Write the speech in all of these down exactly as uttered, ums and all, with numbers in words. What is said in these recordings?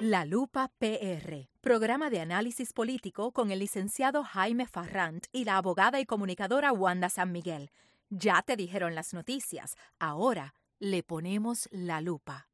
La Lupa P R, programa de análisis político con el licenciado Jaime Farrant y la abogada y comunicadora Wanda San Miguel. Ya te dijeron las noticias, ahora le ponemos la lupa.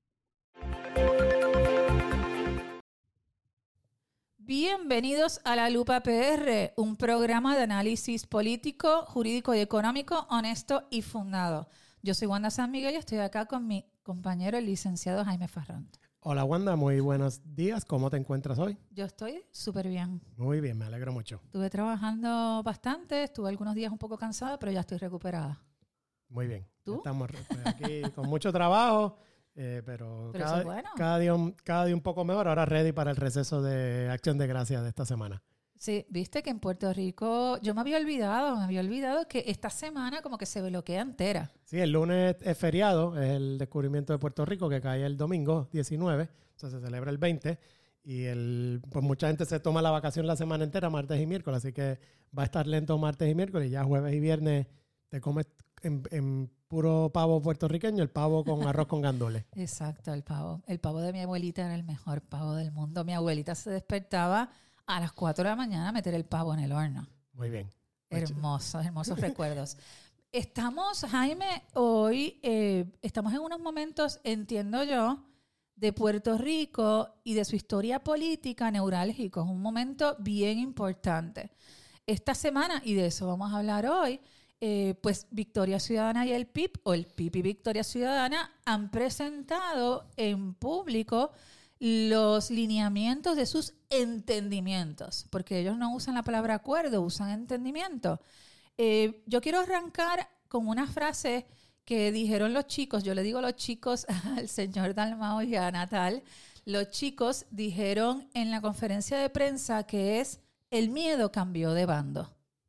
Bienvenidos a La Lupa P R, un programa de análisis político, jurídico y económico honesto y fundado. Yo soy Wanda San Miguel y estoy acá con mi compañero, el licenciado Jaime Farrant. Hola Wanda, muy buenos días. ¿Cómo te encuentras hoy? Yo estoy súper bien. Muy bien, me alegro mucho. Estuve trabajando bastante, estuve algunos días un poco cansada, pero ya estoy recuperada. Muy bien. ¿Tú? Estamos aquí con mucho trabajo, eh, pero, pero cada, eso es bueno. cada, día un, cada día un poco mejor. Ahora ready para el receso de Acción de Gracias de esta semana. Sí, viste que en Puerto Rico, yo me había olvidado, me había olvidado que esta semana como que se bloquea entera. Sí, el lunes es feriado, es el descubrimiento de Puerto Rico que cae el domingo diecinueve, o sea, se celebra el veinte y el, pues mucha gente se toma la vacación la semana entera, martes y miércoles, así que va a estar lento martes y miércoles y ya jueves y viernes te comes en, en puro pavo puertorriqueño, el pavo con arroz con gandules. Exacto, el pavo. El pavo de mi abuelita era el mejor pavo del mundo. Mi abuelita se despertaba a las cuatro de la mañana a meter el pavo en el horno. Muy bien. Hermosos, hermosos recuerdos. Estamos, Jaime, hoy eh, estamos en unos momentos, entiendo yo, de Puerto Rico y de su historia política neurálgicos. Un momento bien importante. Esta semana, y de eso vamos a hablar hoy, eh, pues Victoria Ciudadana y el P I B, o el P I B y Victoria Ciudadana, han presentado en público los lineamientos de sus entendimientos, porque ellos no usan la palabra acuerdo, usan entendimiento. Eh, yo quiero arrancar con una frase que dijeron los chicos, yo le digo los chicos al señor Dalmau y a Natal, los chicos dijeron en la conferencia de prensa que es el miedo cambió de bando.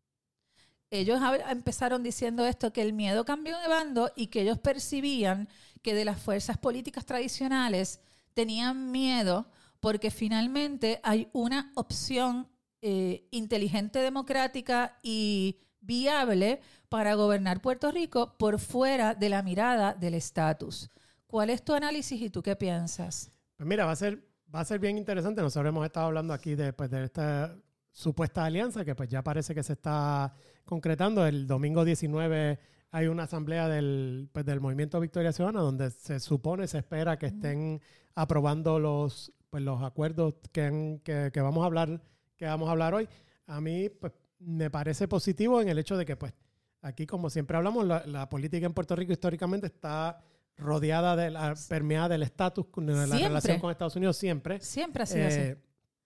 Ellos empezaron diciendo esto, que el miedo cambió de bando y que ellos percibían que de las fuerzas políticas tradicionales tenían miedo porque finalmente hay una opción eh, inteligente, democrática y viable para gobernar Puerto Rico por fuera de la mirada del estatus. ¿Cuál es tu análisis y tú qué piensas? Pues mira, va a ser, va a ser bien interesante. Nosotros hemos estado hablando aquí de, pues, de esta supuesta alianza que pues ya parece que se está concretando. El domingo diecinueve hay una asamblea del, pues, del Movimiento Victoria Ciudadana donde se supone, se espera que estén aprobando los, pues, los acuerdos que, que, que, vamos a hablar, que vamos a hablar hoy. A mí pues, me parece positivo en el hecho de que pues, aquí, como siempre hablamos, la, la política en Puerto Rico históricamente está rodeada, de la, permeada del estatus, de la siempre. relación con Estados Unidos siempre. Siempre ha sido eh, así.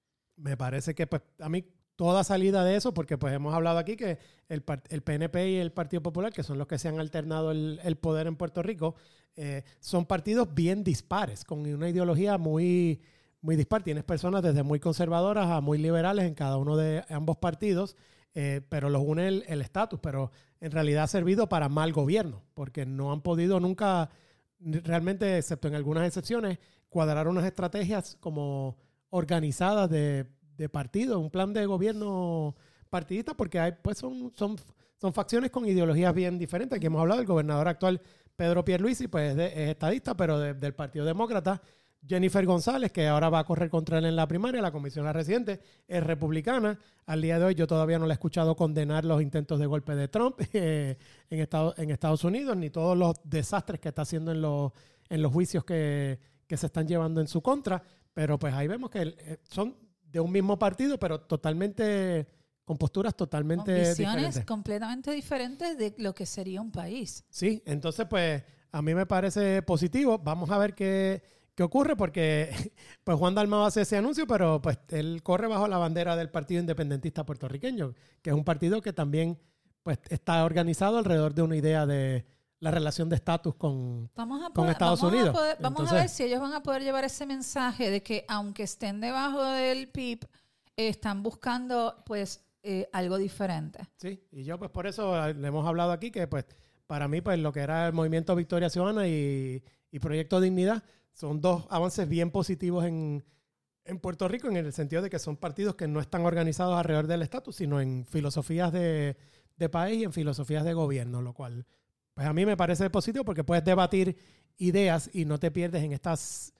Me parece que pues, a mí toda salida de eso, porque pues hemos hablado aquí que el, el P N P y el Partido Popular, que son los que se han alternado el, el poder en Puerto Rico, eh, son partidos bien dispares, con una ideología muy, muy dispar. Tienes personas desde muy conservadoras a muy liberales en cada uno de ambos partidos, eh, pero los une el estatus, pero en realidad ha servido para mal gobierno, porque no han podido nunca, realmente, excepto en algunas excepciones, cuadrar unas estrategias como organizadas de de partido, un plan de gobierno partidista, porque hay, pues son, son, son facciones con ideologías bien diferentes. Aquí hemos hablado del gobernador actual Pedro Pierluisi, pues es, de, es estadista, pero de, del Partido Demócrata. Jennifer González, que ahora va a correr contra él en la primaria, la comisionada residente, es republicana. Al día de hoy yo todavía no la he escuchado condenar los intentos de golpe de Trump eh, en, Estado, en Estados Unidos, ni todos los desastres que está haciendo en los, en los juicios que, que se están llevando en su contra. Pero pues ahí vemos que eh, son de un mismo partido, pero totalmente, con posturas totalmente con visiones diferentes. completamente diferentes de lo que sería un país. Sí, entonces pues a mí me parece positivo. Vamos a ver qué, qué ocurre, porque pues Juan Dalmau hace ese anuncio, pero pues él corre bajo la bandera del Partido Independentista Puertorriqueño, que es un partido que también pues está organizado alrededor de una idea de la relación de estatus con, vamos a con poder, Estados vamos Unidos. A poder, vamos Entonces, a ver si ellos van a poder llevar ese mensaje de que aunque estén debajo del P I B, eh, están buscando pues eh, algo diferente. Sí, y yo pues por eso le hemos hablado aquí que pues para mí pues lo que era el Movimiento Victoria Ciudadana y, y Proyecto Dignidad son dos avances bien positivos en, en Puerto Rico, en el sentido de que son partidos que no están organizados alrededor del estatus, sino en filosofías de, de país y en filosofías de gobierno, lo cual pues a mí me parece positivo porque puedes debatir ideas y no te pierdes en estas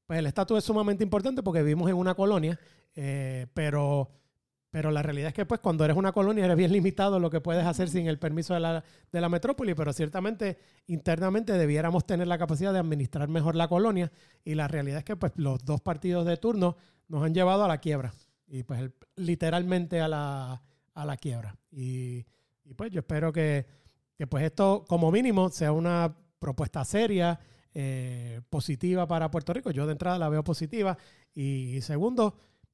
pues el estatus es sumamente importante porque vivimos en una colonia, eh, pero, pero la realidad es que pues cuando eres una colonia eres bien limitado lo que puedes hacer sin el permiso de la, de la metrópoli, pero ciertamente internamente debiéramos tener la capacidad de administrar mejor la colonia y la realidad es que pues los dos partidos de turno nos han llevado a la quiebra y pues el, literalmente a la, a la quiebra. Y, y pues yo espero que, que pues esto como mínimo sea una propuesta seria, eh, positiva para Puerto Rico. Yo de entrada la veo positiva y, y segundo,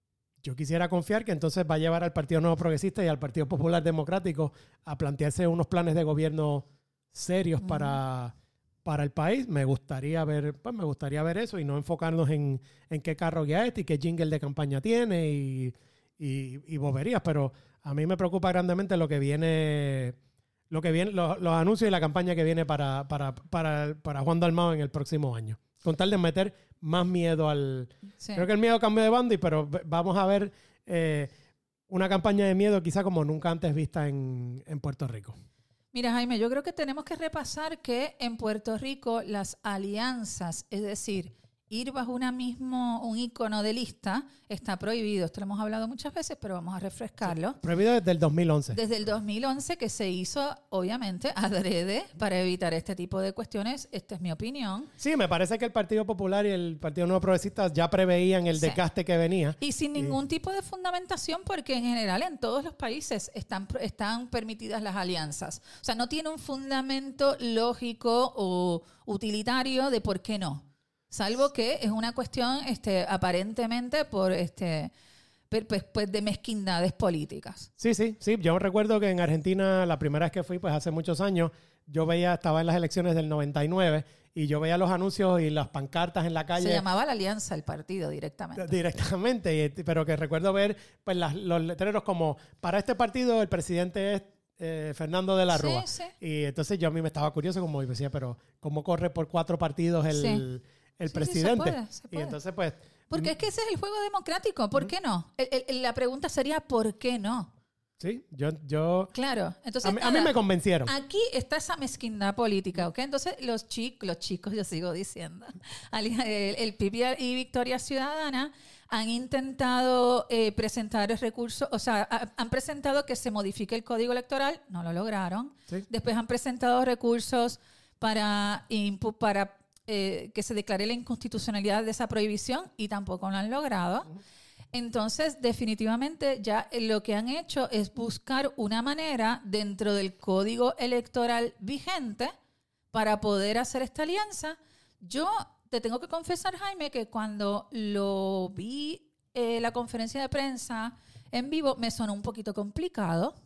yo quisiera confiar que entonces va a llevar al Partido Nuevo Progresista y al Partido Popular Democrático a plantearse unos planes de gobierno serios uh-huh. para, para el país. Me gustaría ver, pues me gustaría ver eso y no enfocarnos en, en qué carro guía este y qué jingle de campaña tiene y, y, y boberías, pero a mí me preocupa grandemente lo que viene, lo que viene, los, los anuncios y la campaña que viene para, para, para, para Juan Dalmau en el próximo año. Con tal de meter más miedo al... Sí. Creo que el miedo cambió de bando, pero vamos a ver eh, una campaña de miedo quizá como nunca antes vista en, en Puerto Rico. Mira, Jaime, yo creo que tenemos que repasar que en Puerto Rico las alianzas, es decir, ir bajo una mismo, un icono de lista, está prohibido. Esto lo hemos hablado muchas veces, pero vamos a refrescarlo. Sí, prohibido desde el dos mil once. Desde el dos mil once, que se hizo, obviamente, adrede para evitar este tipo de cuestiones. Esta es mi opinión. Sí, me parece que el Partido Popular y el Partido Nuevo Progresista ya preveían el sí. desgaste que venía. Y sin ningún y... tipo de fundamentación, porque en general en todos los países están, están permitidas las alianzas. O sea, no tiene un fundamento lógico o utilitario de por qué no. Salvo que es una cuestión este, aparentemente por este pues, pues de mezquindades políticas. Sí, sí, sí. Yo recuerdo que en Argentina, la primera vez que fui, pues hace muchos años, yo veía, estaba en las elecciones del noventa y nueve y yo veía los anuncios y las pancartas en la calle. Se llamaba la Alianza, el partido, directamente. Directamente, pero que recuerdo ver pues las, los letreros como, para este partido el presidente es Eh, Fernando de la Rúa. Sí, sí. Y entonces yo a mí me estaba curioso, como decía, pero ¿cómo corre por cuatro partidos el, sí. el sí, presidente? Sí, se puede, se puede. Y entonces pues... Porque es que ese es el juego democrático. ¿Por qué no? El, el, la pregunta sería ¿por qué no? Sí, yo... yo claro. Entonces, a, mí, nada, a mí me convencieron. Aquí está esa mezquindad política, ¿ok? Entonces los chicos, los chicos, yo sigo diciendo, el, el P I B y Victoria Ciudadana han intentado eh, presentar el recurso, o sea, ha, han presentado que se modifique el código electoral, no lo lograron. Sí. Después han presentado recursos para, para eh, que se declare la inconstitucionalidad de esa prohibición y tampoco lo han logrado. Uh-huh. Entonces, definitivamente ya lo que han hecho es buscar una manera dentro del código electoral vigente para poder hacer esta alianza. Yo te tengo que confesar, Jaime, que cuando lo vi eh, la conferencia de prensa en vivo me sonó un poquito complicado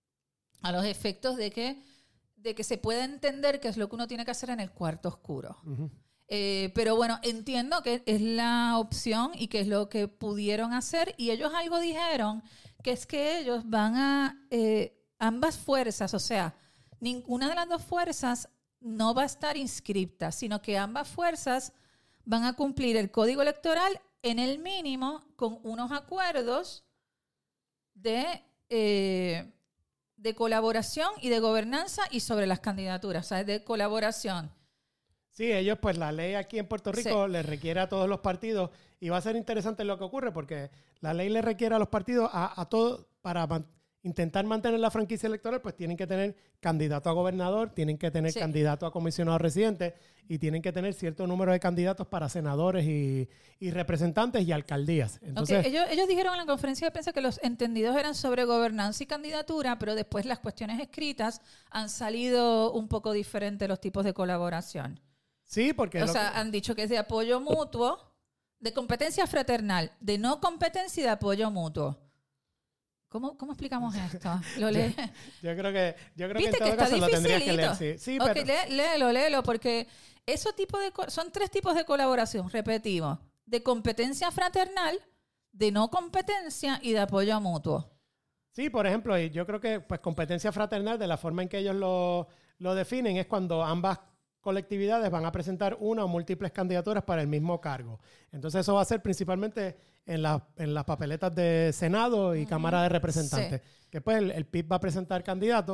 a los efectos de que, de que se pueda entender qué es lo que uno tiene que hacer en el cuarto oscuro. Uh-huh. Eh, pero bueno, entiendo que es la opción y que es lo que pudieron hacer. Y ellos algo dijeron, que es que ellos van a... Eh, ambas fuerzas, o sea, ninguna de las dos fuerzas no va a estar inscripta, sino que ambas fuerzas van a cumplir el código electoral en el mínimo con unos acuerdos de, eh, de colaboración y de gobernanza y sobre las candidaturas, o sea, de colaboración. Sí, ellos, pues la ley aquí en Puerto Rico sí. les requiere a todos los partidos y va a ser interesante lo que ocurre porque la ley le requiere a los partidos a, a todos para man, intentar mantener la franquicia electoral, pues tienen que tener candidato a gobernador, tienen que tener sí. candidato a comisionado residente y tienen que tener cierto número de candidatos para senadores y, y representantes y alcaldías. Entonces, okay. ellos, ellos dijeron en la conferencia de prensa que los entendidos eran sobre gobernanza y candidatura, pero después las cuestiones escritas han salido un poco diferentes los tipos de colaboración. Sí, porque... O sea, que... han dicho que es de apoyo mutuo, de competencia fraternal, de no competencia y de apoyo mutuo. ¿Cómo, cómo explicamos esto? ¿Lo lees? Yo, yo creo que, yo creo que en que todo caso lo tendrías que leer. Sí, sí okay, pero... lé, léelo, léelo, porque esos tipos de, son tres tipos de colaboración, repetimos. De competencia fraternal, de no competencia y de apoyo mutuo. Sí, por ejemplo, yo creo que pues competencia fraternal, de la forma en que ellos lo, lo definen, es cuando ambas colectividades van a presentar una o múltiples candidaturas para el mismo cargo. Entonces eso va a ser principalmente en, la, en las papeletas de Senado y uh-huh. Cámara de Representantes. Sí. Que pues el, el P I B va a presentar candidatos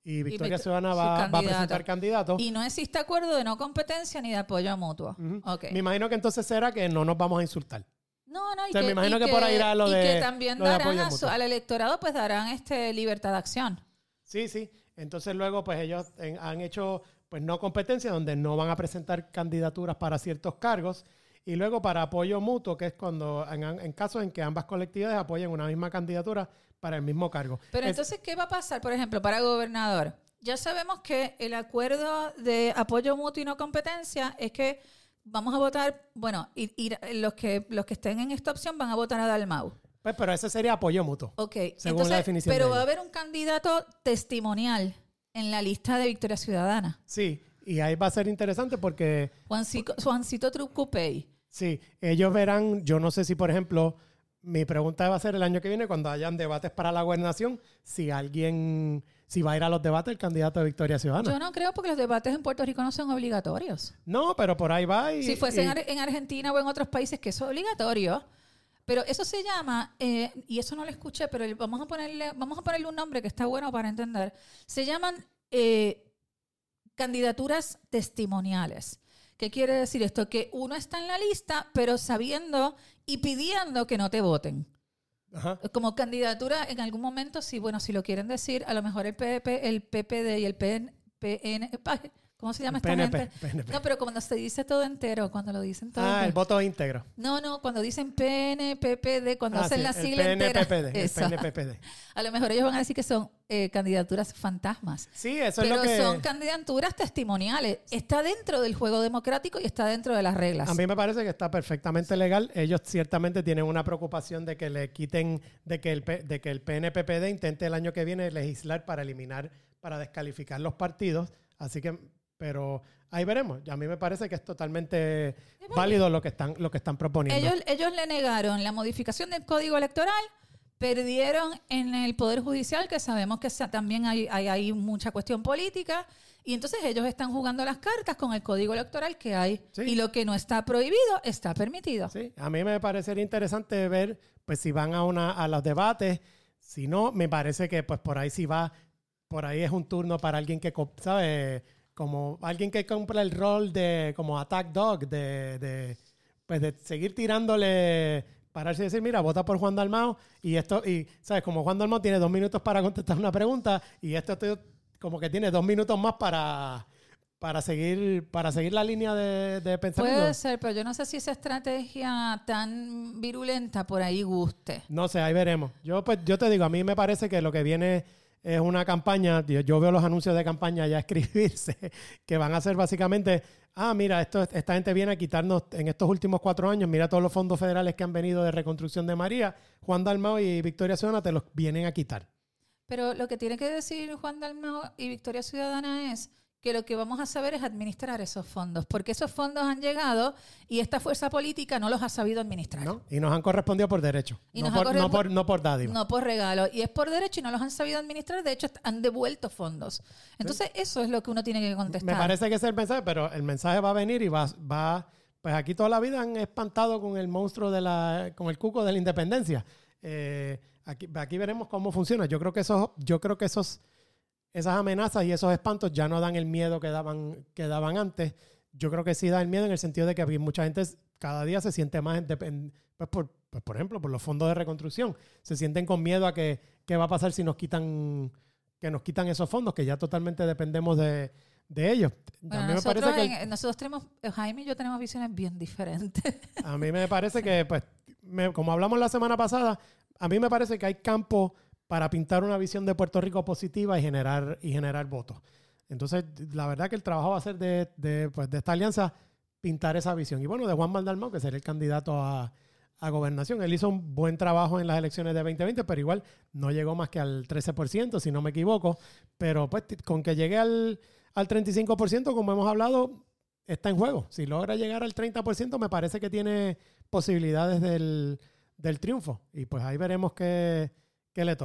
y Victoria Vict- Ciudadana su va, va a candidato. presentar candidatos. Y no existe acuerdo de no competencia ni de apoyo mutuo. Ujú. Okay. Me imagino que entonces será que no nos vamos a insultar. No, no, y O sea, que, me imagino y que por ahí irá lo y de- que también lo de darán apoyo a su- mutuo. al electorado, pues darán este libertad de acción. Sí, sí. Entonces luego pues ellos en- han hecho pues no competencia donde no van a presentar candidaturas para ciertos cargos y luego para apoyo mutuo, que es cuando en, en casos en que ambas colectividades apoyen una misma candidatura para el mismo cargo. Pero Es- entonces, ¿qué va a pasar, por ejemplo, para gobernador? Ya sabemos que el acuerdo de apoyo mutuo y no competencia es que vamos a votar, bueno, y, y los que los que estén en esta opción van a votar a Dalmau. pues, pero ese sería apoyo mutuo. Ok, Según entonces, la definición pero de va a ellos. haber un candidato testimonial en la lista de Victoria Ciudadana. Sí, y ahí va a ser interesante porque Juancito, Juancito Trucupey. sí, ellos verán, yo no sé si por ejemplo, mi pregunta va a ser el año que viene cuando hayan debates para la gobernación, si alguien, si va a ir a los debates el candidato de Victoria Ciudadana. Yo no creo porque los debates en Puerto Rico no son obligatorios. No, pero por ahí va y... Si fuese y- en, Ar- en Argentina o en otros países que eso es obligatorio, pero eso se llama, eh, y eso no lo escuché, pero el- vamos a ponerle, vamos a ponerle un nombre que está bueno para entender. Se llaman eh, candidaturas testimoniales. ¿Qué quiere decir esto? Que uno está en la lista, pero sabiendo y pidiendo que no te voten. Ajá. Como candidatura, en algún momento, sí, bueno, si lo quieren decir, a lo mejor el P P, el P P D y el P N, P N, ¿cómo se llama esta P N P, gente? P N P. No, pero cuando se dice todo entero, cuando lo dicen todo Ah, el entero. voto íntegro. No, no, cuando dicen P N P P D, cuando Ah, hacen sí, la el sigla P N P P D, entera. el Eso. P N P P D. A lo mejor ellos van a decir que son eh, candidaturas fantasmas. Sí, eso Pero es lo que... son candidaturas testimoniales. Está dentro del juego democrático y está dentro de las reglas. A mí me parece que está perfectamente legal. Ellos ciertamente tienen una preocupación de que le quiten, de que el, P- de que el P N P P D intente el año que viene legislar para eliminar, para descalificar los partidos. Así que, pero ahí veremos. A mí me parece que es totalmente válido lo que están, lo que están proponiendo. Ellos, ellos le negaron la modificación del código electoral, perdieron en el Poder Judicial, que sabemos que sa- también hay, hay, hay mucha cuestión política, y entonces ellos están jugando las cartas con el código electoral que hay. Sí. Y lo que no está prohibido está permitido. Sí, a mí me parecería interesante ver pues si van a una a los debates. Si no, me parece que pues por ahí sí va, por ahí es un turno para alguien que, co- ¿sabe? Como alguien que compra el rol de como attack dog, de, de pues de seguir tirándole, pararse y decir, mira, vota por Juan Dalmau y esto, y sabes, como Juan Dalmau tiene dos minutos para contestar una pregunta y esto estoy- como que tiene dos minutos más para, para seguir, para seguir la línea de, de pensamiento. Puede ser, pero yo no sé si esa estrategia tan virulenta por ahí guste. No sé, ahí veremos. Yo pues yo te digo, a mí me parece que lo que viene es una campaña, yo, yo veo los anuncios de campaña ya escribirse, que van a ser básicamente, ah, mira, esto, esta gente viene a quitarnos en estos últimos cuatro años, mira todos los fondos federales que han venido de reconstrucción de María, Juan Dalmau y Victoria Ciudadana te los vienen a quitar. Pero lo que tiene que decir Juan Dalmau y Victoria Ciudadana es que lo que vamos a saber es administrar esos fondos, porque esos fondos han llegado y esta fuerza política no los ha sabido administrar. ¿No? Y nos han correspondido por derecho, Y no nos ha por, no, correspo- por, no por dádiva. No por regalo. Y es por derecho y no los han sabido administrar. De hecho, han devuelto fondos. Entonces, eso es lo que uno tiene que contestar. Me parece que ese es el mensaje, pero el mensaje va a venir y va, va, pues aquí toda la vida han espantado con el monstruo de la, con el cuco de la independencia. Eh, aquí, aquí veremos cómo funciona. Yo creo que esos, yo creo que esos, esas amenazas y esos espantos ya no dan el miedo que daban, que daban antes. Yo creo que sí da el miedo en el sentido de que mucha gente cada día se siente más, depend, pues por, pues por ejemplo, por los fondos de reconstrucción, se sienten con miedo a que qué va a pasar si nos quitan, que nos quitan esos fondos, que ya totalmente dependemos de, de ellos. Bueno, a mí me nosotros, parece que el- en- nosotros tenemos, Jaime y yo tenemos visiones bien diferentes. A mí me parece que, pues, me- como hablamos la semana pasada, a mí me parece que hay campo para pintar una visión de Puerto Rico positiva y generar, y generar votos. Entonces, la verdad que el trabajo va a ser de, de, pues, de esta alianza pintar esa visión. Y bueno, de Juan Dalmau, que será el candidato a, a gobernación. Él hizo un buen trabajo en las elecciones de veinte veinte, pero igual no llegó más que al trece por ciento, si no me equivoco. Pero pues con que llegue al, al treinta y cinco por ciento, como hemos hablado, está en juego. Si logra llegar al treinta por ciento, me parece que tiene posibilidades del, del triunfo. Y pues ahí veremos qué, qué le toca.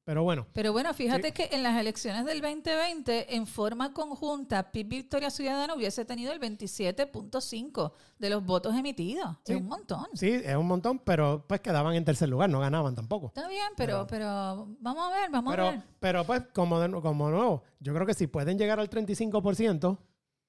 Pero bueno. Pero bueno, fíjate sí. que en las elecciones del veinte veinte, en forma conjunta, P I B Victoria Ciudadana hubiese tenido el veintisiete punto cinco de los votos emitidos. Sí. Es un montón. Sí, es un montón, pero pues quedaban en tercer lugar, no ganaban tampoco. Está bien, pero, pero, pero vamos a ver, vamos pero, a ver. Pero pues, como, de, como nuevo, yo creo que si pueden llegar al treinta y cinco por ciento,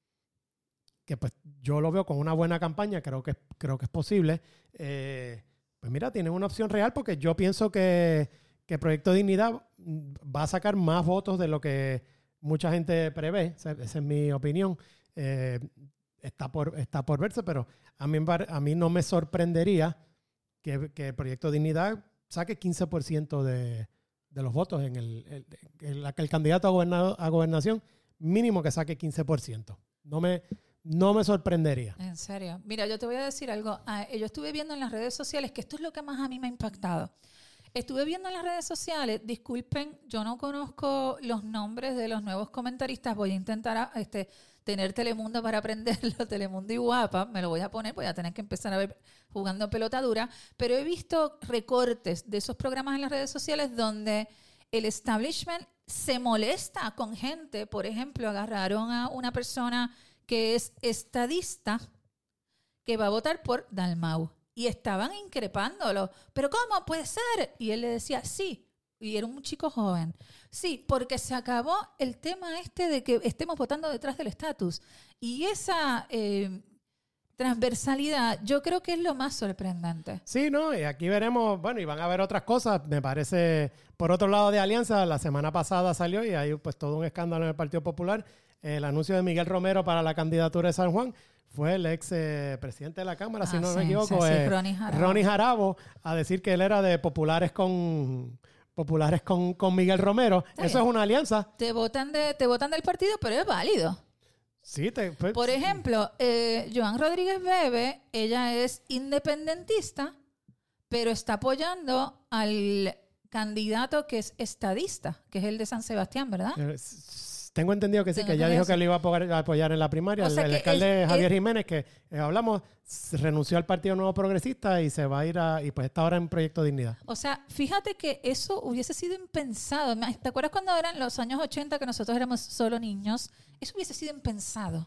que pues yo lo veo con una buena campaña, creo que, creo que es posible, eh, pues mira, tienen una opción real porque yo pienso que, que Proyecto Dignidad va a sacar más votos de lo que mucha gente prevé. Esa, esa es mi opinión. Eh, está, por, está por verse, pero a mí, a mí no me sorprendería que, que Proyecto Dignidad saque quince por ciento de, de los votos en el, el, el, el, el candidato a, gobernado, a gobernación, mínimo que saque quince por ciento. No me... No me sorprendería. En serio. Mira, yo te voy a decir algo. Yo estuve viendo en las redes sociales, que esto es lo que más a mí me ha impactado. Estuve viendo en las redes sociales, disculpen, yo no conozco los nombres de los nuevos comentaristas. Voy a intentar este, tener Telemundo para aprenderlo, Telemundo y Guapa. Me lo voy a poner, voy a tener que empezar a ver jugando pelota dura. Pero he visto recortes de esos programas en las redes sociales donde el establishment se molesta con gente. Por ejemplo, agarraron a una persona que es estadista, que va a votar por Dalmau. Y estaban increpándolo. ¿Pero cómo puede ser? Y él le decía, sí. Y era un chico joven. Sí, porque se acabó el tema este de que estemos votando detrás del estatus. Y esa eh, transversalidad yo creo que es lo más sorprendente. Sí, ¿no? Y aquí veremos, bueno, y van a ver otras cosas. Me parece, por otro lado de Alianza, la semana pasada salió y hay pues todo un escándalo en el Partido Popular. El anuncio de Miguel Romero para la candidatura de San Juan fue el ex eh, presidente de la Cámara, ah, si no sí, me equivoco, sí, sí, eh, Ronnie, Jarabo. Ronnie Jarabo, a decir que él era de populares con populares con, con Miguel Romero. Sí. Eso es una alianza. Te votan de, te votan del partido, pero es válido. Sí, te, pues, Por ejemplo, eh, Joan Rodríguez Bebe, ella es independentista, pero está apoyando al candidato que es estadista, que es el de San Sebastián, ¿verdad? Eh, Tengo entendido que sí, Tengo que ella dijo que le iba a apoyar, a apoyar en la primaria. O sea el, el alcalde el, Javier el, Jiménez, que eh, hablamos, renunció al Partido Nuevo Progresista y se va a ir a... Y pues está ahora en Proyecto Dignidad. O sea, fíjate que eso hubiese sido impensado. ¿Te acuerdas cuando eran los años ochenta que nosotros éramos solo niños? Eso hubiese sido impensado.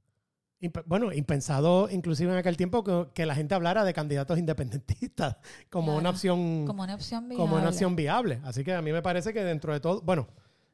Imp- bueno, impensado inclusive en aquel tiempo que, que la gente hablara de candidatos independentistas como, claro, una opción, como una opción viable. Como una opción viable. Así que a mí me parece que dentro de todo... Bueno...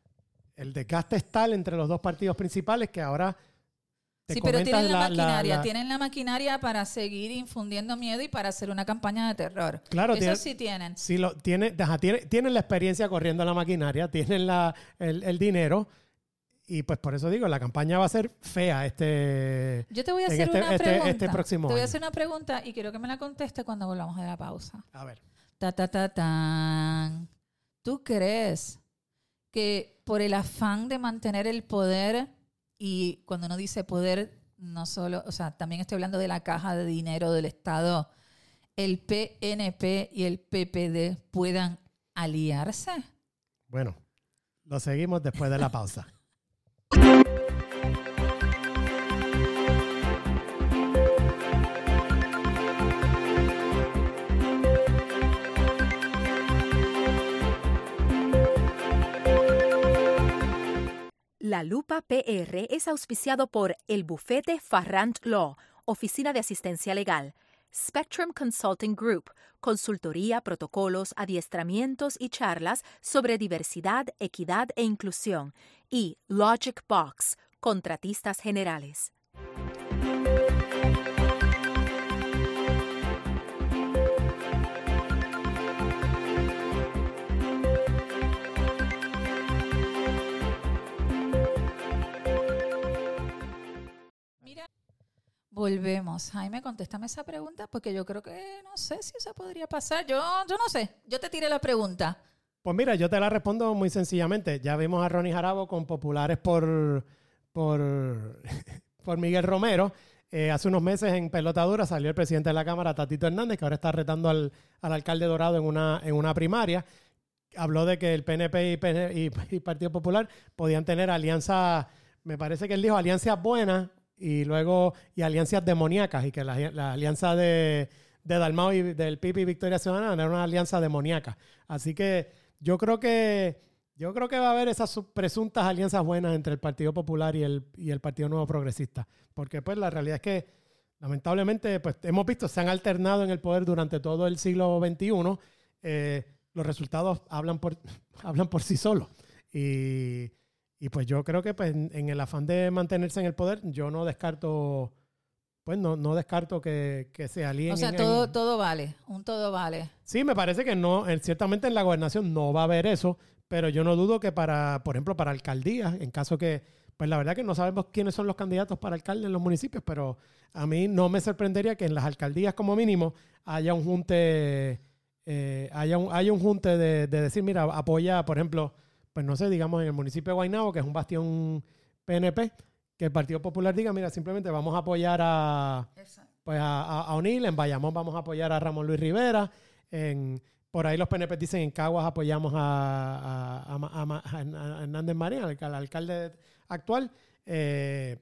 El desgaste es tal entre los dos partidos principales que ahora te sí, pero tienen la, la maquinaria, la, la... tienen la maquinaria para seguir infundiendo miedo y para hacer una campaña de terror. Claro, eso tienen, sí tienen. Sí lo tiene, deja, tiene, tienen la experiencia corriendo la maquinaria, tienen la, el, el dinero y pues por eso digo, la campaña va a ser fea este. Yo te voy a hacer este, una este, pregunta. Este próximo te voy a año. hacer una pregunta y quiero que me la conteste cuando volvamos de la pausa. A ver. Ta ta ta tan. ¿Tú crees que por el afán de mantener el poder, y cuando uno dice poder, no solo, o sea, también estoy hablando de la caja de dinero del Estado, el P N P y el P P D puedan aliarse? Bueno, lo seguimos después de la pausa. La Lupa P R es auspiciado por el Bufete Farrant Law, Oficina de Asistencia Legal, Spectrum Consulting Group, consultoría, protocolos, adiestramientos y charlas sobre diversidad, equidad e inclusión, y Logic Box, contratistas generales. Volvemos. Jaime, contéstame esa pregunta porque yo creo que no sé si eso podría pasar. Yo, yo no sé. Yo te tiré la pregunta. Pues mira, yo te la respondo muy sencillamente. Ya vimos a Ronnie Jarabo con populares por, por, por Miguel Romero. Eh, hace unos meses en Pelota Dura salió el presidente de la Cámara, Tatito Hernández, que ahora está retando al, al alcalde Dorado en una, en una primaria. Habló de que el P N P y, P N, y, y Partido Popular podían tener alianzas, me parece que él dijo alianzas buenas, y luego y alianzas demoníacas, y que la, la alianza de, de Dalmau y del P I B y Victoria Ciudadana era una alianza demoníaca. Así que yo creo que yo creo que va a haber esas presuntas alianzas buenas entre el Partido Popular y el, y el Partido Nuevo Progresista. Porque pues la realidad es que lamentablemente pues hemos visto, se han alternado en el poder durante todo el siglo veintiuno. Eh, los resultados hablan por, hablan por sí solos. Y, y pues yo creo que pues, en, en el afán de mantenerse en el poder, yo no descarto... Pues no, no descarto que, que se alíen. O sea, en, todo, en... todo vale, un todo vale. Sí, me parece que no, ciertamente en la gobernación no va a haber eso, pero yo no dudo que para, por ejemplo, para alcaldías, en caso que, pues la verdad que no sabemos quiénes son los candidatos para alcalde en los municipios, pero a mí no me sorprendería que en las alcaldías como mínimo haya un junte, eh, haya un, haya un junte de, de decir, mira, apoya, por ejemplo, pues no sé, digamos en el municipio de Guaynabo, que es un bastión P N P, que el Partido Popular diga, mira, simplemente vamos a apoyar a, pues a, a, a O'Neill, en Bayamón vamos a apoyar a Ramón Luis Rivera, en, por ahí los P N P dicen en Caguas apoyamos a, a, a, a, a Hernández Marín, al, al alcalde actual. Eh,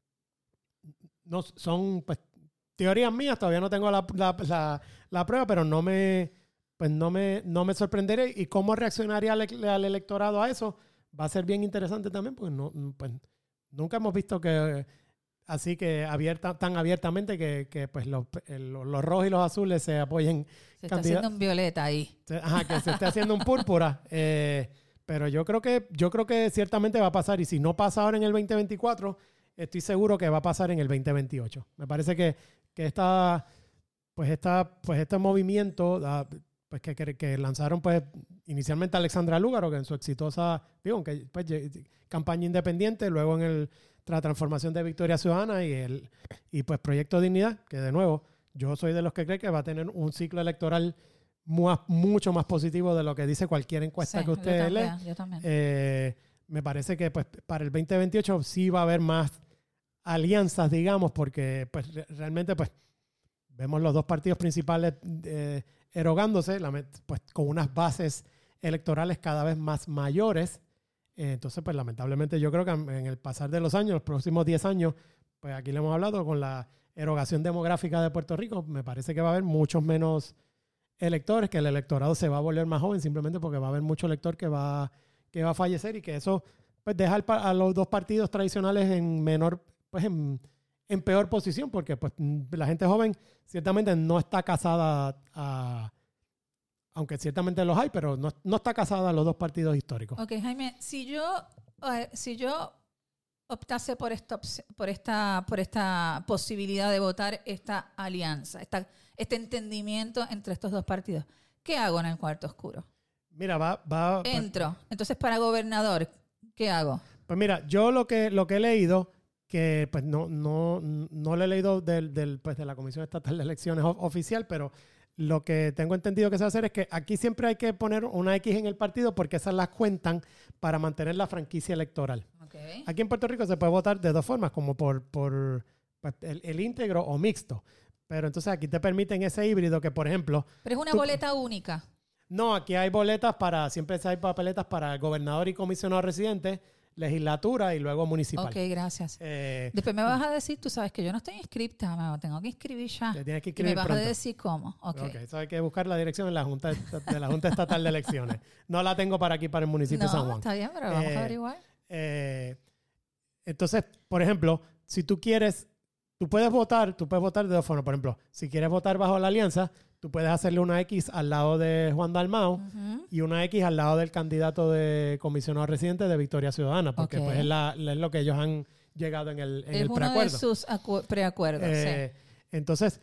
no, son pues, teorías mías, todavía no tengo la, la, la, la prueba, pero no me, pues no me, no me sorprenderé. Y cómo reaccionaría al, al electorado a eso va a ser bien interesante también, porque no, pues, nunca hemos visto que así que abierta, tan abiertamente que, que pues los, los, los rojos y los azules se apoyen. Se está haciendo un violeta ahí. Ajá, que se esté haciendo un púrpura. Eh, pero yo creo que yo creo que ciertamente va a pasar. Y si no pasa ahora en el veinte veinticuatro, estoy seguro que va a pasar en el veinte veintiocho. Me parece que, que esta, pues esta, pues este movimiento pues que, que, que lanzaron pues inicialmente Alexandra Lúgaro, que en su exitosa, digo, aunque pues, campaña independiente, luego en el, la transformación de Victoria Ciudadana y el y pues Proyecto Dignidad, que de nuevo, yo soy de los que cree que va a tener un ciclo electoral mu mucho más positivo de lo que dice cualquier encuesta sí, que usted yo lee. También, yo también. Eh, me parece que pues para el veinte veintiocho sí va a haber más alianzas, digamos, porque pues realmente pues vemos los dos partidos principales eh, erogándose, la, pues con unas bases electorales cada vez más mayores. Eh, entonces, pues lamentablemente yo creo que en el pasar de los años, los próximos diez años, pues aquí le hemos hablado con la erogación demográfica de Puerto Rico, me parece que va a haber muchos menos electores, que el electorado se va a volver más joven simplemente porque va a haber mucho elector que va, que va a fallecer y que eso pues deja al, a los dos partidos tradicionales en menor, pues en, en peor posición, porque pues la gente joven ciertamente no está casada a... aunque ciertamente los hay, pero no, no está casada a los dos partidos históricos. Ok, Jaime, si yo, uh, si yo optase por esta, por, esta, por esta posibilidad de votar esta alianza, esta, este entendimiento entre estos dos partidos, ¿qué hago en el cuarto oscuro? Mira, va... va Entro. Entonces, para gobernador, ¿qué hago? Pues mira, yo lo que, lo que he leído, que pues no, no, no lo he leído del, del, pues, de la Comisión Estatal de Elecciones oficial, pero... Lo que tengo entendido que se va a hacer es que aquí siempre hay que poner una X en el partido porque esas las cuentan para mantener la franquicia electoral. Okay. Aquí en Puerto Rico se puede votar de dos formas, como por, por pues, el, el íntegro o mixto. Pero entonces aquí te permiten ese híbrido que, por ejemplo... Pero es una tú, boleta única. No, aquí hay boletas para... Siempre hay papeletas para el gobernador y comisionado residente, legislatura y luego municipal. Ok, gracias. Eh, Después me vas a decir, tú sabes que yo no estoy inscripta, me tengo que inscribir ya. Te tienes que inscribir y me vas pronto. a decir cómo. Ok, okay, eso hay que buscar la dirección en la Junta de la Junta Estatal de Elecciones. No la tengo para aquí, para el municipio no, de San Juan. Está bien, pero vamos eh, a averiguar. Eh, entonces, por ejemplo, si tú quieres, tú puedes votar, tú puedes votar de dos formas. Por ejemplo, si quieres votar bajo la alianza, tú puedes hacerle una X al lado de Juan Dalmau uh-huh. y una X al lado del candidato de comisionado residente de Victoria Ciudadana, porque okay. pues es, la, es lo que ellos han llegado en el, en es el preacuerdo. Es uno de sus preacuerdos, eh, sí. Entonces,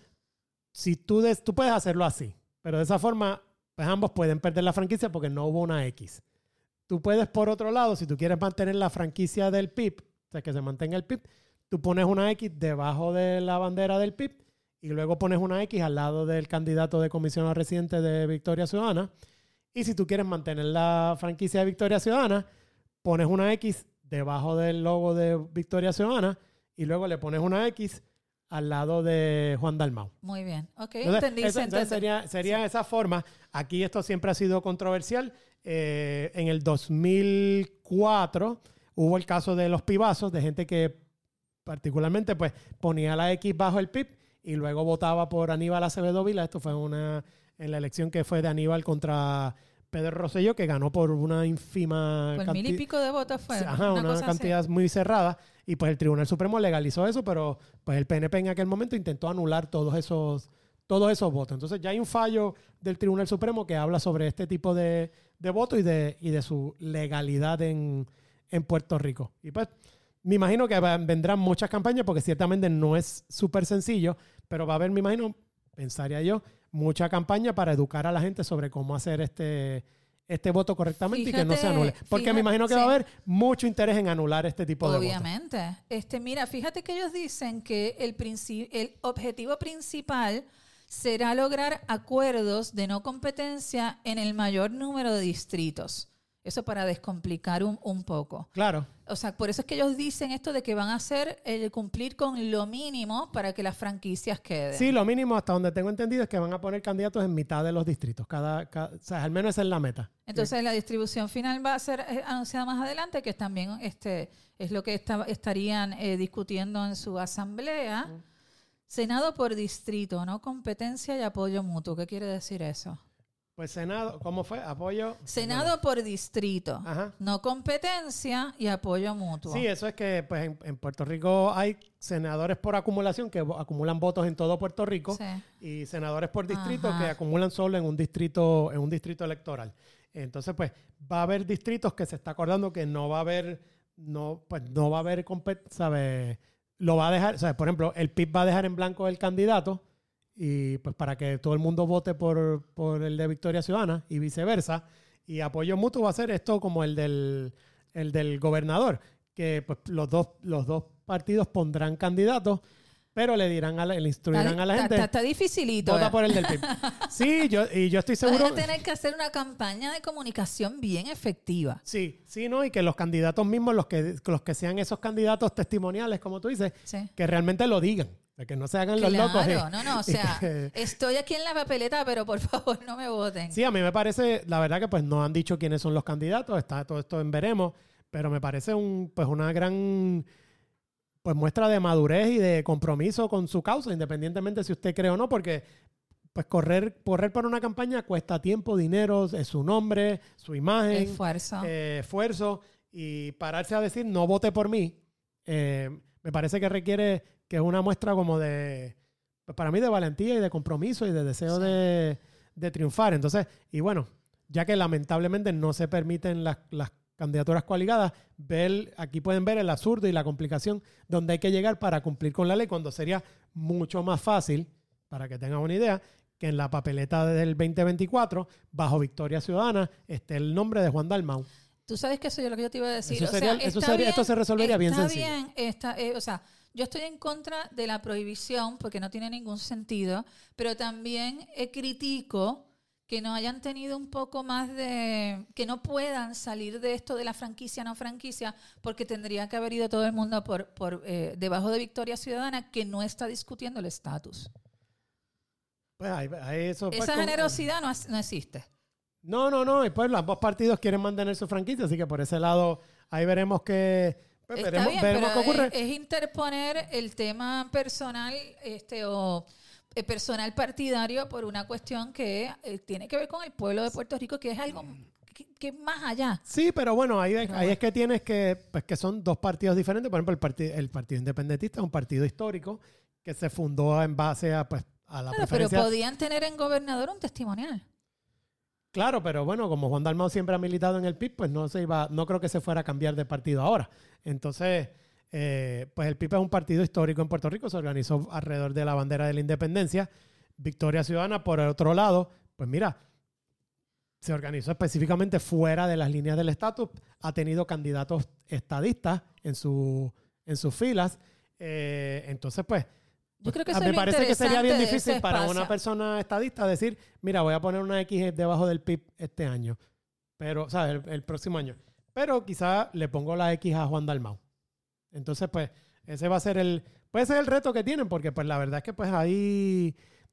si tú, des, tú puedes hacerlo así, pero de esa forma, pues ambos pueden perder la franquicia porque no hubo una X. Tú puedes, por otro lado, si tú quieres mantener la franquicia del P I B, o sea, que se mantenga el P I B, tú pones una X debajo de la bandera del P I B y luego pones una X al lado del candidato de comisionado residente de Victoria Ciudadana. Y si tú quieres mantener la franquicia de Victoria Ciudadana, pones una X debajo del logo de Victoria Ciudadana y luego le pones una X al lado de Juan Dalmau. Muy bien. Ok, entonces, entendí. Eso, entonces sería, sería sí. esa forma. Aquí esto siempre ha sido controversial. Eh, en el dos mil cuatro hubo el caso de los pibazos, de gente que particularmente pues ponía la X bajo el P I B y luego votaba por Aníbal Acevedo Vila. Esto fue una en la elección que fue de Aníbal contra Pedro Rosselló, que ganó por una ínfima Por mil y pico de votos fue. Ajá, una, una cantidad así. Muy cerrada. Y pues el Tribunal Supremo legalizó eso, pero pues el P N P en aquel momento intentó anular todos esos, todos esos votos. Entonces ya hay un fallo del Tribunal Supremo que habla sobre este tipo de, de votos y de, y de su legalidad en, en Puerto Rico. Y pues me imagino que vendrán muchas campañas porque ciertamente no es súper sencillo, pero va a haber, me imagino, pensaría yo, mucha campaña para educar a la gente sobre cómo hacer este... este voto correctamente fíjate, y que no se anule. Porque fíjate, me imagino que sí. va a haber mucho interés en anular este tipo de votos. Obviamente. Este, mira, fíjate que ellos dicen que el, princip- el objetivo principal será lograr acuerdos de no competencia en el mayor número de distritos. Eso para descomplicar un, un poco. Claro. O sea, por eso es que ellos dicen esto de que van a hacer el cumplir con lo mínimo para que las franquicias queden. Sí, lo mínimo hasta donde tengo entendido es que van a poner candidatos en mitad de los distritos. Cada, cada, o sea, al menos esa es la meta. Entonces, sí. La distribución final va a ser anunciada más adelante, que también este, es lo que está, estarían eh, discutiendo en su asamblea. Mm. Senado por distrito, ¿no? Competencia y apoyo mutuo. ¿Qué quiere decir eso? Pues Senado, ¿cómo fue? Apoyo... Senado bueno. por distrito, Ajá. no competencia y apoyo mutuo. Sí, eso es que pues en, en Puerto Rico hay senadores por acumulación que acumulan votos en todo Puerto Rico sí. y senadores por distrito Ajá. que acumulan solo en un distrito en un distrito electoral. Entonces, pues va a haber distritos que se está acordando que no va a haber no pues no va a haber competencia, ¿sabes? Lo va a dejar, ¿sabes? Por ejemplo, el P I B va a dejar en blanco el candidato. Y pues para que todo el mundo vote por, por el de Victoria Ciudadana y viceversa. Y apoyo mutuo va a ser esto como el del, el del gobernador, que pues los dos, los dos partidos pondrán candidatos, pero le dirán a la, le instruirán está, a la gente. Está, está dificilito. Vota eh. por el del P I B. Sí, yo, y yo estoy seguro. Vas a tener que hacer una campaña de comunicación bien efectiva. Sí, sí, ¿no? Y que los candidatos mismos, los que, los que sean esos candidatos testimoniales, como tú dices, sí. que realmente lo digan. De que no se hagan los claro, locos. Claro, no, no, o sea, estoy aquí en la papeleta, pero por favor no me voten. Sí, a mí me parece, la verdad que pues no han dicho quiénes son los candidatos, está todo esto en veremos, pero me parece un pues una gran pues muestra de madurez y de compromiso con su causa, independientemente si usted cree o no, porque pues correr, correr por una campaña cuesta tiempo, dinero, es su nombre, su imagen, esfuerzo. Eh, esfuerzo, y pararse a decir no vote por mí, eh, me parece que requiere... que es una muestra como de, pues para mí, de valentía y de compromiso y de deseo sí. de, de triunfar. Entonces, y bueno, ya que lamentablemente no se permiten las, las candidaturas coaligadas, ver, aquí pueden ver el absurdo y la complicación donde hay que llegar para cumplir con la ley, cuando sería mucho más fácil, para que tengan una idea, que en la papeleta del veinte veinticuatro, bajo Victoria Ciudadana, esté el nombre de Juan Dalmau. Tú sabes que eso es lo que yo te iba a decir. Eso sería, o sea, eso sería, bien, esto se resolvería bien sencillo. Está bien, está, eh, o sea, yo estoy en contra de la prohibición porque no tiene ningún sentido, pero también eh, critico que no hayan tenido un poco más de... que no puedan salir de esto de la franquicia, no franquicia, porque tendría que haber ido todo el mundo por, por eh, debajo de Victoria Ciudadana, que no está discutiendo el estatus. Pues hay, hay eso, pues, esa con, generosidad no, no existe. No, no, no. Y pues los dos partidos quieren mantener su franquicia, así que por ese lado ahí veremos qué... Pues Está veremos, bien, veremos pero qué ocurre. Es, es interponer el tema personal este o eh, personal partidario por una cuestión que eh, tiene que ver con el pueblo de Puerto Rico, que es algo que, que es más allá. Sí, pero bueno, ahí, pero ahí bueno. es que tienes que, pues que son dos partidos diferentes. Por ejemplo, el, partido el Partido Independentista es un partido histórico que se fundó en base a, pues, a la claro, preferencia. Pero podían tener en gobernador un testimonial. Claro, pero bueno, como Juan Dalmau siempre ha militado en el P I B, pues no se iba, no creo que se fuera a cambiar de partido ahora. Entonces, eh, pues el P I B es un partido histórico en Puerto Rico, se organizó alrededor de la bandera de la independencia. Victoria Ciudadana, por el otro lado, pues mira, se organizó específicamente fuera de las líneas del estatus, ha tenido candidatos estadistas en, su, en sus filas. Eh, entonces, pues, Yo creo que eso me es lo parece que sería bien difícil para espacio. una persona estadista decir, mira, voy a poner una X debajo del P I B este año, pero, ¿sabes? El, el próximo año. Pero quizá le pongo la X a Juan Dalmau. Entonces, pues, ese va a ser el, puede ser el reto que tienen, porque pues la verdad es que pues ahí,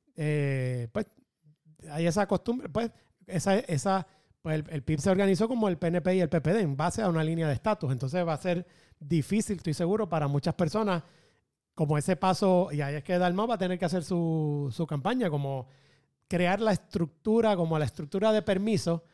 eh, pues, hay esa costumbre, pues, esa, esa, pues el, el P I B se organizó como el P N P y el P P D en base a una línea de estatus. Entonces va a ser difícil, estoy seguro, para muchas personas como ese paso, y ahí es que Dalmau va a tener que hacer su, su campaña, como crear la estructura, como la estructura de permiso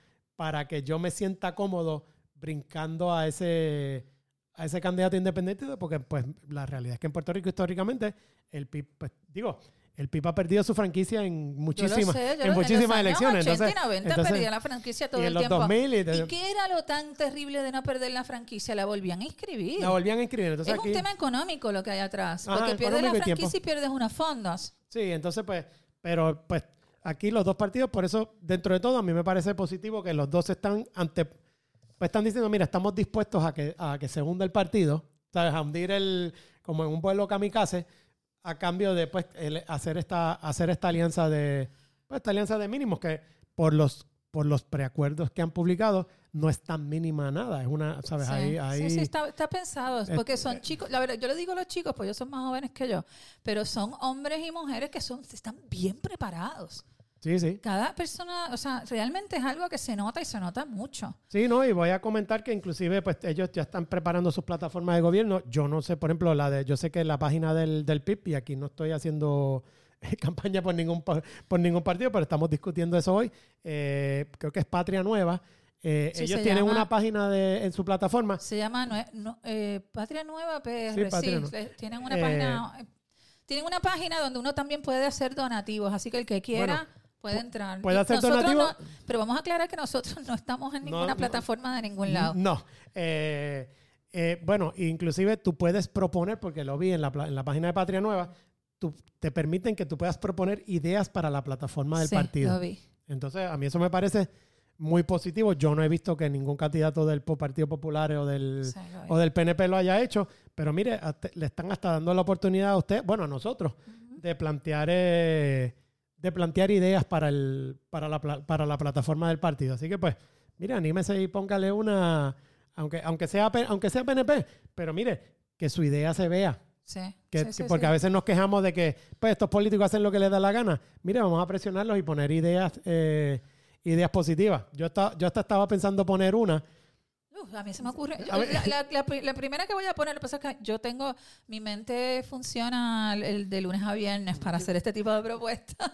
para que yo me sienta cómodo brincando a ese, a ese candidato independiente, porque pues la realidad es que en Puerto Rico históricamente el P I B, pues digo, el P I B ha perdido su franquicia en muchísimas, sé, en muchísimas en los elecciones. ochenta Entonces, y noventa entonces, perdía la franquicia todo y en el los tiempo. dos mil y, ¿Y qué era lo tan terrible de no perder la franquicia? La volvían a inscribir. La volvían a inscribir. Entonces es aquí, un tema económico lo que hay atrás. Ajá, porque pierdes la económico y franquicia tiempo. y pierdes unos fondos. Sí, entonces pues, pero pues aquí los dos partidos, por eso, dentro de todo, a mí me parece positivo que los dos están ante, pues están diciendo, mira, estamos dispuestos a que, a que se hunda el partido, ¿sabes? A hundir el, como en un vuelo kamikaze, a cambio de pues el, hacer esta, hacer esta alianza de, pues esta alianza de mínimos que por los, por los preacuerdos que han publicado no es tan mínima nada, es una, ¿sabes? Sí, ahí, ahí, sí, sí, está, está pensado, porque son eh, chicos, la verdad, yo le digo a los chicos, pues ellos son más jóvenes que yo, pero son hombres y mujeres que son, están bien preparados. Sí, sí. Cada persona, o sea, realmente es algo que se nota y se nota mucho. Sí, no, y voy a comentar que inclusive pues ellos ya están preparando sus plataformas de gobierno. Yo no sé, por ejemplo, la de, yo sé que la página del, del P I B, y aquí no estoy haciendo campaña por ningún por, por ningún partido, pero estamos discutiendo eso hoy. Eh, creo que es Patria Nueva. Eh, Sí, ellos se tienen llama- una página de, en su plataforma. Se llama Nue- no- eh, Patria Nueva P R, Sí, sí, Patria Nueva. le- tienen una Eh, página, eh, tienen una página donde uno también puede hacer donativos, así que el que quiera Bueno, puede entrar. puede Y hacer nosotros donativo. no- pero vamos a aclarar que nosotros no estamos en No, ninguna no. plataforma de ningún lado. No. Eh, eh, bueno, inclusive tú puedes proponer, porque lo vi en la, pla- en la página de Patria Nueva, tú, te permiten que tú puedas proponer ideas para la plataforma del Sí, partido. lo vi. Entonces, a mí eso me parece muy positivo. Yo no he visto que ningún candidato del po- Partido Popular o del, Sí, lo vi. o del P N P lo haya hecho, pero mire, hasta- le están hasta dando la oportunidad a usted, bueno, a nosotros, de plantear eh, de plantear ideas para el para la, pla- para la plataforma del partido. Así que pues, mire, anímese y póngale una, aunque aunque sea P- aunque sea P N P, pero mire, que su idea se vea. Sí, Que, sí, que- sí, porque sí. a veces nos quejamos de que pues estos políticos hacen lo que les da la gana. Mire, vamos a presionarlos y poner ideas eh, ideas positivas. Yo, estaba, yo hasta estaba pensando poner una. Uf, a mí se me ocurre. yo- A ver. la, la- la pri- la primera que voy a poner, lo que pasa es que yo tengo. Mi mente funciona el, el de lunes a viernes para hacer este tipo de propuestas.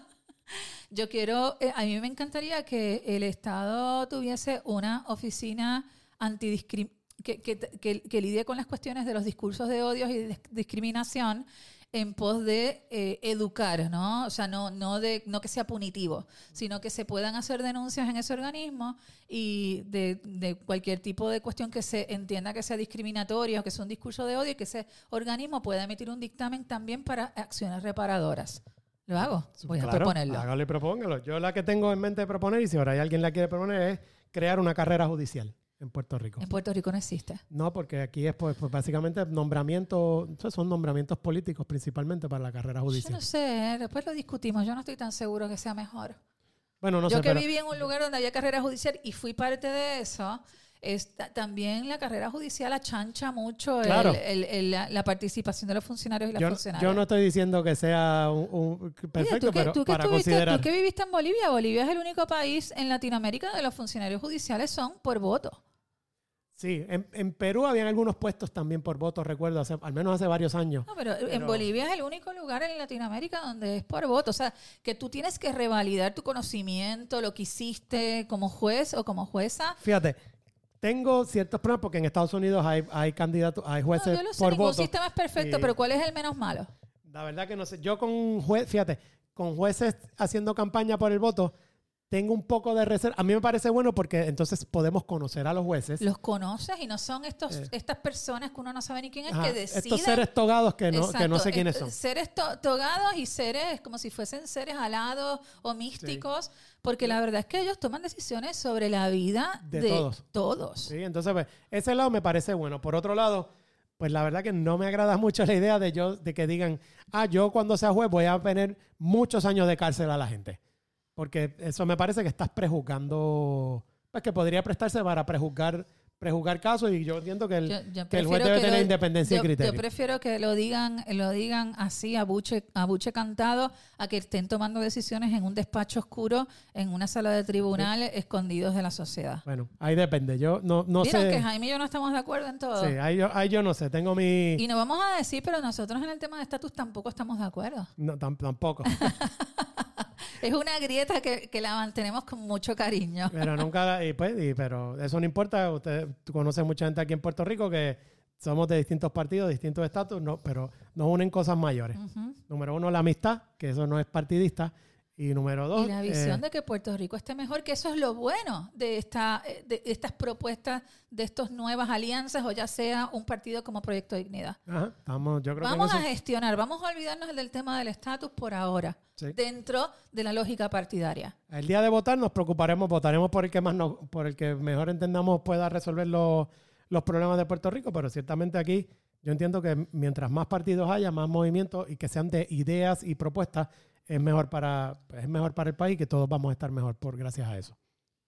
Yo quiero. eh, a mí me encantaría que el Estado tuviese una oficina antidiscriminación. Que, que, que, que lidie con las cuestiones de los discursos de odio y de discriminación en pos de eh, educar, ¿no? O sea, no, no, de, no que sea punitivo, sino que se puedan hacer denuncias en ese organismo y de, de cualquier tipo de cuestión que se entienda que sea discriminatoria o que sea un discurso de odio y que ese organismo pueda emitir un dictamen también para acciones reparadoras. ¿Lo hago? Voy a Claro, proponerlo. Hágalo y propóngalo. Yo la que tengo en mente de proponer, y si ahora hay alguien la quiere proponer, es crear una carrera judicial en Puerto Rico. En Puerto Rico no existe. No, porque aquí es pues, pues básicamente nombramientos, son nombramientos políticos principalmente para la carrera Yo judicial. no sé, después lo discutimos. Yo no estoy tan seguro que sea mejor. Bueno, no Yo sé, que pero viví en un lugar donde había carrera judicial y fui parte de eso, está, también la carrera judicial achancha mucho el- Claro. el- el- la, la participación de los funcionarios y las yo, funcionarias. yo no estoy diciendo que sea un, un- Oye, perfecto, ¿tú que, pero tú que para estuviste- considerar. tú que viviste en Bolivia, Bolivia es el único país en Latinoamérica donde los funcionarios judiciales son por voto. Sí, en, en Perú habían algunos puestos también por voto, recuerdo, hace, al menos hace varios años. No, pero, en Pero- Bolivia es el único lugar en Latinoamérica donde es por voto. O sea, que tú tienes que revalidar tu conocimiento, lo que hiciste como juez o como jueza. Fíjate, tengo ciertos problemas porque en Estados Unidos hay, hay candidatos, hay No, jueces yo lo sé, por ningún voto. sistema es perfecto, Y pero ¿cuál es el menos malo? La verdad que no sé. Yo con juez, fíjate, con jueces haciendo campaña por el voto, tengo un poco de reserva. A mí me parece bueno porque entonces podemos conocer a los jueces. Los conoces y no son estos, Eh. estas personas que uno no sabe ni quién es, Ajá, que deciden. estos seres togados que no, que no Exacto, sé quiénes est- son. Seres to- togados y seres como si fuesen seres alados o místicos, porque la verdad es que ellos toman decisiones sobre la vida De de, todos. todos. Sí, entonces, pues, ese lado me parece bueno. Por otro lado, pues la verdad que no me agrada mucho la idea de yo, de que digan, ah, yo cuando sea juez voy a tener muchos años de cárcel a la gente. Porque eso me parece que estás prejuzgando, pues que podría prestarse para prejuzgar, prejuzgar casos, y yo entiendo que el, Yo- yo que el juez prefiero debe que tener lo- independencia yo, y criterio. Yo prefiero que lo digan, lo digan así a buche, a buche cantado, a que estén tomando decisiones en un despacho oscuro, en una sala de tribunal, escondidos de la sociedad. Bueno, ahí depende. Yo no, no Mira, sé. que Jaime y yo no estamos de acuerdo en todo. Sí, ahí yo, ahí yo no sé. Tengo mi... Y no vamos a decir, pero nosotros en el tema de estatus tampoco estamos de acuerdo. No, tam- tampoco. Es una grieta que, que la mantenemos con mucho cariño. Pero nunca, y pues, y, pero eso no importa. Usted conoce mucha gente aquí en Puerto Rico que somos de distintos partidos, distintos estatus, no, pero nos unen cosas mayores. Uh-huh. Número uno, la amistad, que eso no es partidista. Y número dos... Y la visión eh, de que Puerto Rico esté mejor, que eso es lo bueno de, esta, de estas propuestas, de estas nuevas alianzas, o ya sea un partido como Proyecto Dignidad. Ajá, estamos, yo creo vamos que a gestionar, vamos a olvidarnos del tema del estatus por ahora, sí. dentro de la lógica partidaria. El día de votar nos preocuparemos, votaremos por el que más nos, por el que mejor entendamos pueda resolver los, los problemas de Puerto Rico, pero ciertamente aquí yo entiendo que mientras más partidos haya, más movimientos y que sean de ideas y propuestas, es mejor para es mejor para el país, que todos vamos a estar mejor por gracias a eso.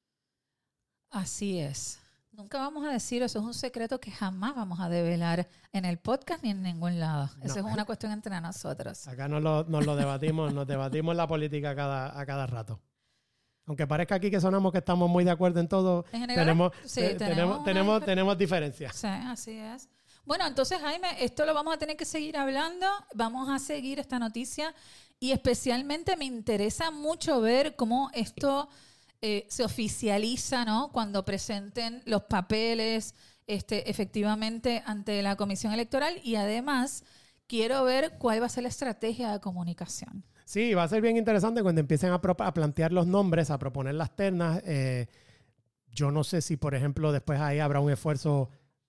Así es. Nunca vamos a decir, eso es un secreto que jamás vamos a develar en el podcast ni en ningún lado. No. Eso es una cuestión entre nosotros. Acá nos lo, nos lo debatimos, nos debatimos la política a cada, a cada rato. Aunque parezca aquí que sonamos que estamos muy de acuerdo en todo, en general, tenemos, sí, te, tenemos, tenemos, tenemos, tenemos diferencias. Sí, así es. Bueno, entonces, Jaime, esto lo vamos a tener que seguir hablando. Vamos a seguir esta noticia. Y especialmente me interesa mucho ver cómo esto eh, se oficializa, ¿no? Cuando presenten los papeles este, efectivamente ante la Comisión Electoral. Y además quiero ver cuál va a ser la estrategia de comunicación. Sí, va a ser bien interesante cuando empiecen a, pro- a plantear los nombres, a proponer las ternas. Eh, yo no sé si, por ejemplo, después ahí habrá un esfuerzo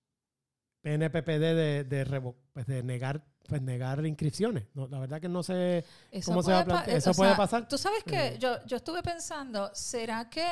P N P P D de, de, revo- pues de negar pues negar inscripciones. No, la verdad que no sé eso cómo se va a plantear. Eso puede sea, pasar. Tú sabes que eh. yo, yo estuve pensando, ¿será que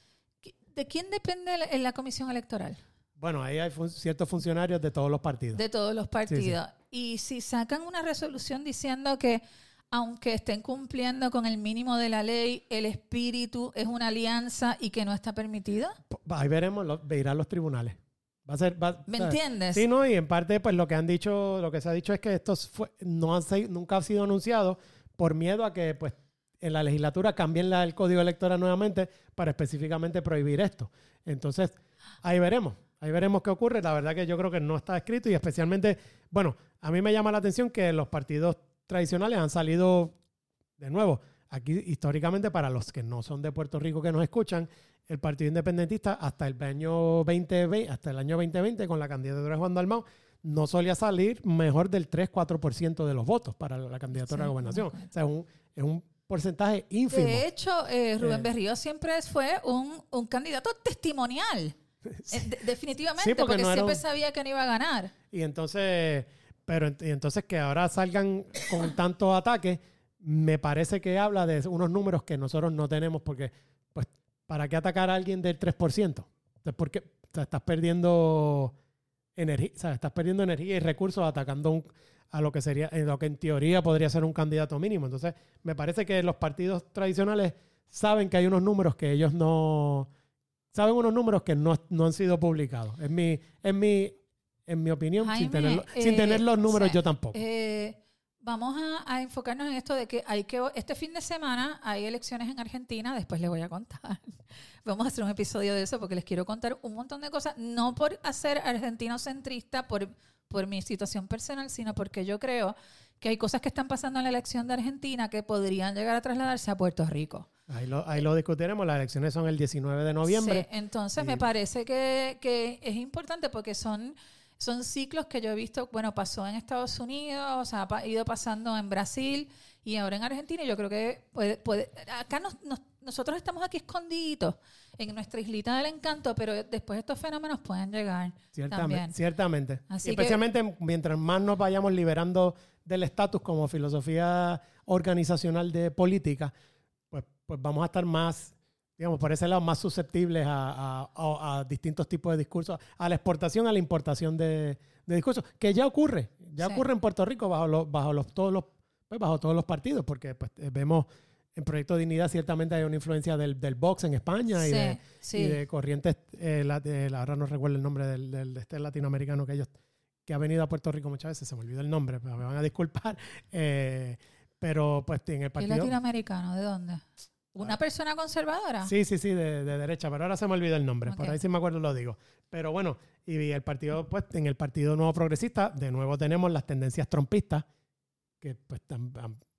de quién depende la, la Comisión Electoral? Bueno, ahí hay fun- ciertos funcionarios de todos los partidos. De todos los partidos. Sí, sí. Y si sacan una resolución diciendo que aunque estén cumpliendo con el mínimo de la ley, el espíritu es una alianza y que no está permitido. Ahí veremos, lo, irán los tribunales. Va a ser, va, ¿Me ¿sabes? entiendes? Sí, no, y en parte, pues lo que han dicho, lo que se ha dicho es que esto fue, no han, nunca ha sido anunciado por miedo a que, pues, en la legislatura cambien la, el código electoral nuevamente para específicamente prohibir esto. Entonces, ahí veremos, ahí veremos qué ocurre. La verdad que yo creo que no está escrito y especialmente, bueno, a mí me llama la atención que los partidos tradicionales han salido, de nuevo, aquí históricamente para los que no son de Puerto Rico que nos escuchan, el Partido Independentista hasta el año veinte veinte, hasta el año veinte veinte con la candidatura de Juan Dalmau no solía salir mejor del tres cuatro por ciento de los votos para la candidatura sí, a gobernación. Okay. O sea, es un, es un porcentaje ínfimo. De hecho, eh, Rubén eh, Berrío siempre fue un, un candidato testimonial. Sí. Eh, de, definitivamente, sí, porque, porque no siempre un... sabía que no iba a ganar. Y entonces, pero y entonces que ahora salgan con tantos ataques, me parece que habla de unos números que nosotros no tenemos porque, pues, ¿para qué atacar a alguien del tres por ciento? Entonces, porque o sea, estás perdiendo energía, o sea, estás perdiendo energía y recursos atacando un, a lo que sería, en lo que en teoría podría ser un candidato mínimo. Entonces, me parece que los partidos tradicionales saben que hay unos números que ellos no saben unos números que no, no han sido publicados. En mi, en mi, en mi opinión, Jaime, sin, tener, eh, sin tener los números, o sea, yo tampoco. Eh, Vamos a, a enfocarnos en esto de que hay que este fin de semana hay elecciones en Argentina, después les voy a contar. Vamos a hacer un episodio de eso porque les quiero contar un montón de cosas, no por hacer argentinocentrista, por, por mi situación personal, sino porque yo creo que hay cosas que están pasando en la elección de Argentina que podrían llegar a trasladarse a Puerto Rico. Ahí lo, ahí lo discutiremos, las elecciones son el diecinueve de noviembre. Sí, entonces y... me parece que, que es importante porque son... Son ciclos que yo he visto, bueno, pasó en Estados Unidos, ha ido pasando en Brasil y ahora en Argentina. Y yo creo que puede, puede acá nos, nos, nosotros estamos aquí escondiditos en nuestra islita del encanto, pero después estos fenómenos pueden llegar ciertamente, también. Ciertamente. Así especialmente que, mientras más nos vayamos liberando del estatus como filosofía organizacional de política, pues, pues vamos a estar más... digamos, por ese lado, más susceptibles a, a, a, a distintos tipos de discursos, a la exportación, a la importación de, de discursos, que ya ocurre, ya sí. ocurre en Puerto Rico bajo los, bajo los, todos los, pues bajo todos los partidos, porque pues, vemos en Proyecto Dignidad ciertamente hay una influencia del, del Vox en España sí, y, de, sí. y de corrientes, eh, la, de, la, ahora no recuerdo el nombre del, del de este latinoamericano que ellos, que ha venido a Puerto Rico muchas veces, se me olvidó el nombre, pero me van a disculpar, eh, pero pues en el partido... ¿El latinoamericano? ¿De dónde? ¿Una persona conservadora? Sí, sí, sí, de, de derecha, pero ahora se me olvida el nombre. Okay. Por ahí sí me acuerdo lo digo. Pero bueno, y el partido, pues, en el Partido Nuevo Progresista, de nuevo tenemos las tendencias trompistas, que pues tan,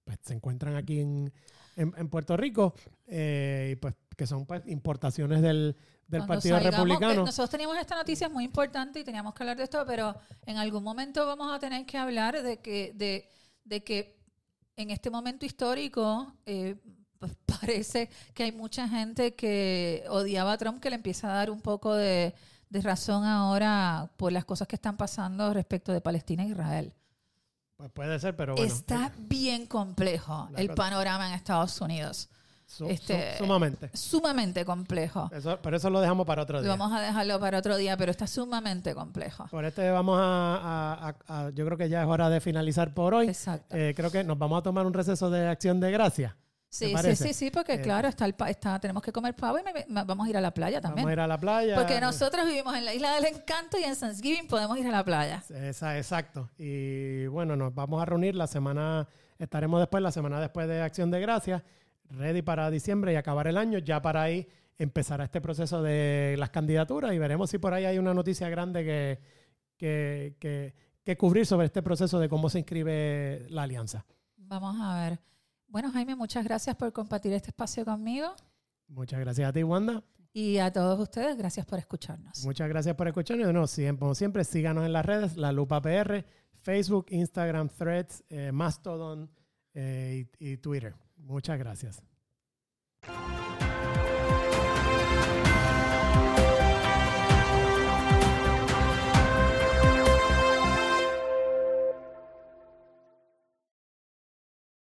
pues, se encuentran aquí en, en, en Puerto Rico, eh, y pues que son pues, importaciones del, del Cuando Partido salgamos, Republicano. que nosotros teníamos esta noticia muy importante y teníamos que hablar de esto, pero en algún momento vamos a tener que hablar de que, de, de que en este momento histórico eh, pues parece que hay mucha gente que odiaba a Trump que le empieza a dar un poco de, de razón ahora por las cosas que están pasando respecto de Palestina e Israel. Pues puede ser, pero bueno. Está eh, bien complejo el cosa. panorama en Estados Unidos. su, este, su, sumamente. Sumamente complejo. Eso, pero eso lo dejamos para otro día. Vamos a dejarlo para otro día, pero está sumamente complejo. Por este vamos a, a, a, a... Yo creo que ya es hora de finalizar por hoy. Exacto. Eh, creo que nos vamos a tomar un receso de Acción de Gracias. Sí, sí, sí, sí, porque eh, claro, está el pa está, tenemos que comer pavo y me, me, vamos a ir a la playa también. Vamos a ir a la playa. Porque nosotros vivimos en la Isla del Encanto y en Thanksgiving podemos ir a la playa. Esa, exacto. Y bueno, nos vamos a reunir la semana, estaremos después, la semana después de Acción de Gracias, ready para diciembre y acabar el año. Ya para ahí empezará este proceso de las candidaturas y veremos si por ahí hay una noticia grande que, que, que, que cubrir sobre este proceso de cómo se inscribe la alianza. Vamos a ver. Bueno, Jaime, muchas gracias por compartir este espacio conmigo. Muchas gracias a ti, Wanda. Y a todos ustedes, gracias por escucharnos. Muchas gracias por escucharnos. No, siempre, como siempre, síganos en las redes, La Lupa P R, Facebook, Instagram, Threads, eh, Mastodon eh, y, y Twitter. Muchas gracias.